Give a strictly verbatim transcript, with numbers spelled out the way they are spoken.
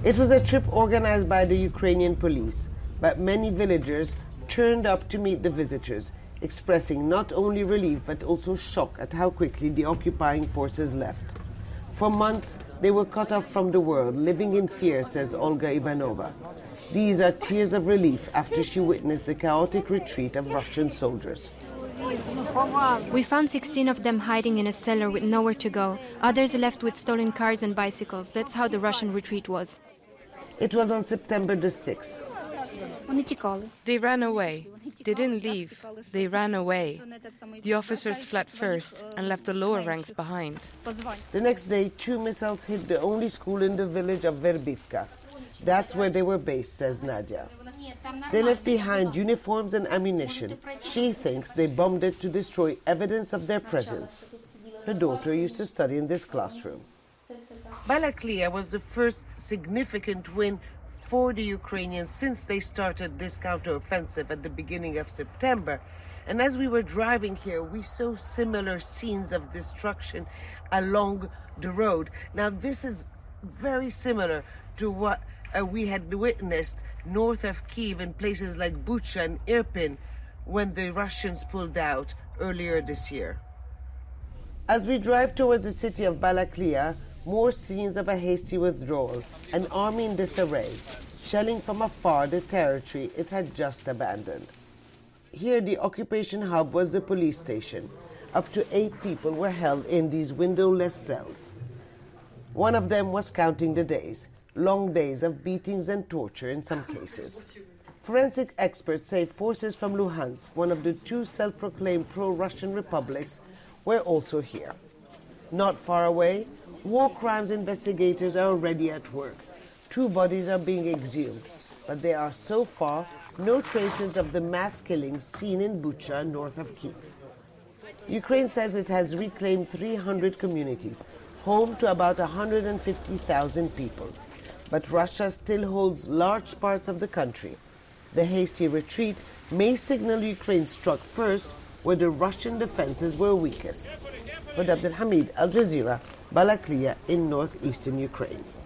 It was a trip organized by the Ukrainian police, but many villagers turned up to meet the visitors, expressing not only relief but also shock at how quickly the occupying forces left. For months, they were cut off from the world, living in fear, says Olga Ivanova. These are tears of relief after she witnessed the chaotic retreat of Russian soldiers. We found sixteen of them hiding in a cellar with nowhere to go. Others left with stolen cars and bicycles. That's how the Russian retreat was. It was on September the sixth. They ran away. They didn't leave. They ran away. The officers fled first and left the lower ranks behind. The next day, two missiles hit the only school in the village of Verbivka. That's where they were based, says Nadia. They left behind uniforms and ammunition. She thinks they bombed it to destroy evidence of their presence. Her daughter used to study in this classroom. Balaklia was the first significant win for the Ukrainians since they started this counteroffensive at the beginning of September. And as we were driving here, we saw similar scenes of destruction along the road. Now, this is very similar to what uh, we had witnessed north of Kyiv in places like Bucha and Irpin when the Russians pulled out earlier this year. As we drive towards the city of Balaklia, more scenes of a hasty withdrawal, an army in disarray, shelling from afar the territory it had just abandoned. Here, the occupation hub was the police station. Up to eight people were held in these windowless cells. One of them was counting the days, long days of beatings and torture in some cases. Forensic experts say forces from Luhansk, one of the two self-proclaimed pro-Russian republics, were also here. Not far away, war crimes investigators are already at work. Two bodies are being exhumed, but there are so far no traces of the mass killings seen in Bucha, north of Kyiv. Ukraine says it has reclaimed three hundred communities, home to about one hundred fifty thousand people. But Russia still holds large parts of the country. The hasty retreat may signal Ukraine struck first where the Russian defenses were weakest. But Abdelhamid, Al Jazeera, Balaklia in northeastern Ukraine.